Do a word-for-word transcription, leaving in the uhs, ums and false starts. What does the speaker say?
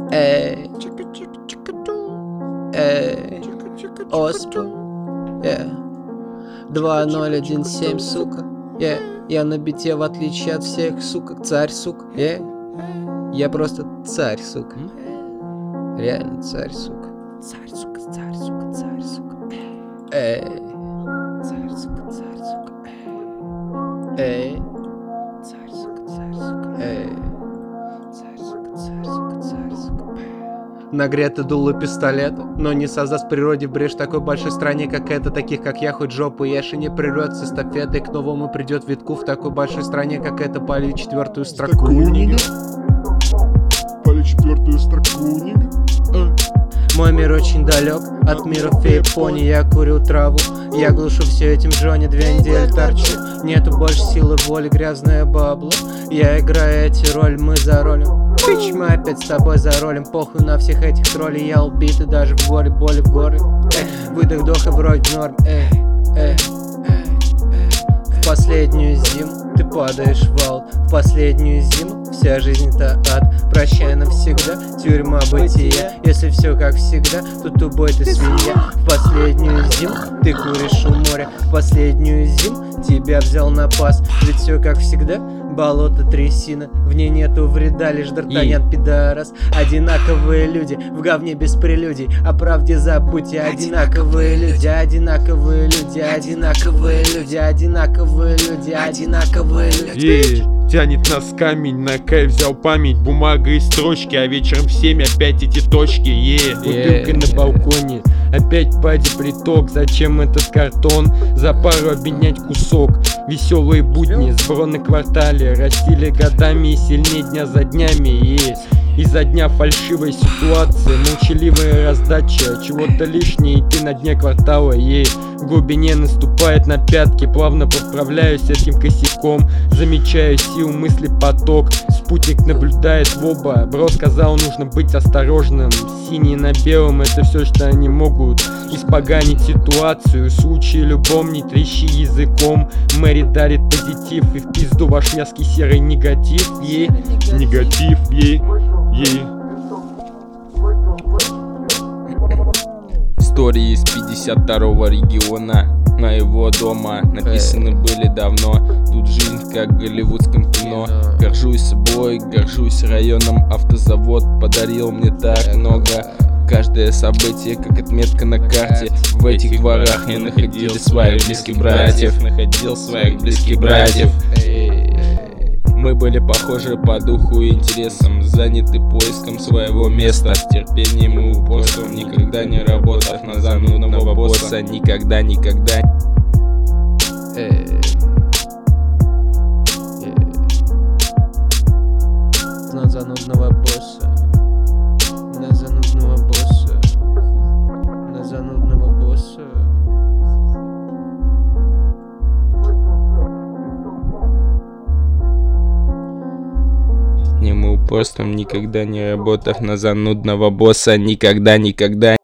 Эй, эй, оспу, yeah. два ноль один семь, сука, yeah. Я на бите, в отличие от всех, сука, царь, сука, yeah. Я просто царь, сука. Реально царь, сука. Царь, сука, царь, сука, царь, сука. Эй. Царь, сука, царь, сука. Эй. Царь, сука, царь, сука. Эй. Царь, сука, царь, сука, царь, сука. Нагрето дуло пистолета, но не создаст природе брешь в такой большой стране, как эта. Таких, как я, хоть жопу ешь и не придет с эстафетой. К новому придет витку в такой большой стране, как эта. Пали четвертую строку, нига. Пали четвертую строку, нига. Мой мир очень далек от миров и Японии. Я курю траву, я глушу все этим Джонни. Две недели торчу, нету больше силы воли, грязное бабло. Я играю эти роли, мы за ролем. Бич, мы опять с тобой за ролем. Похуй на всех этих троллей, я убитый даже в горе, боли в горы. Эй, выдох, вдох и вроде в норм. Эй, эй, эй, эй. В последнюю зиму ты падаешь в вал. В последнюю зиму вся жизнь это ад. Прощай навсегда, тюрьма бытия. Если все как всегда, то тупой ты свинья. В последнюю зиму ты куришь у моря. В последнюю зиму тебя взял на пас. Ведь все как всегда, болото трясина. В ней нету вреда, лишь Д'Артаньян пидорас. Одинаковые люди, в говне без прелюдий. О правде забудьте, одинаковые люди. Одинаковые люди, одинаковые люди. Одинаковые люди, одинаковые люди. Тянет нас камень, на кайф взял память. Бумага и строчки, а вечером в семь опять эти точки. Е, бутылка на балконе, опять пади приток. Зачем этот картон? За пару обменять кусок. Веселые будни, сбор на квартале. Растили годами и сильнее дня за днями. Есть изо дня фальшивой ситуации, молчаливая раздача, чего-то лишнее, и ты на дне квартала. Ей в глубине наступает на пятки, плавно подправляюсь этим косяком. Замечаю сил, мысли поток, спутник наблюдает в оба. Бро сказал, нужно быть осторожным. Синий на белом, это все, что они могут испоганить ситуацию. В случае любом не трещи языком. Мэри дарит позитив, и в пизду ваш мерзкий серый негатив. Ей негатив, ей, ей. Истории из пятьдесят второго региона моего дома написаны были давно. Тут жизнь как в голливудском кино. Горжусь собой, горжусь районом. Автозавод подарил мне так много. Каждое событие как отметка на карте. В этих дворах я находил своих близких братьев. Находил своих близких братьев. Мы были похожи по духу и интересам, заняты поиском своего места, терпением и упорством, никогда не работав на занудного босса. Никогда, никогда. На занудного босса. На занудного босса. На занудного босса. Не мы упорством, никогда не работав на занудного босса. Никогда, никогда.